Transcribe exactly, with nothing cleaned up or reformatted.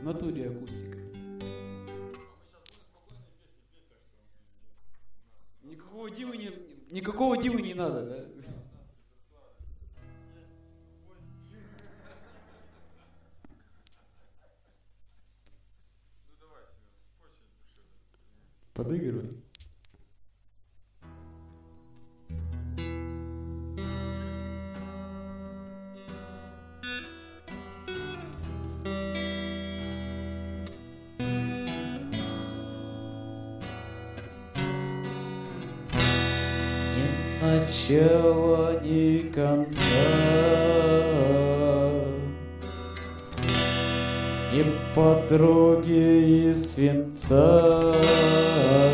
В натуре акустика. Никакого дивы не, никакого дивы не надо, да? Подыгрывай. Ни начала, ни конца, ни подруги из свинца.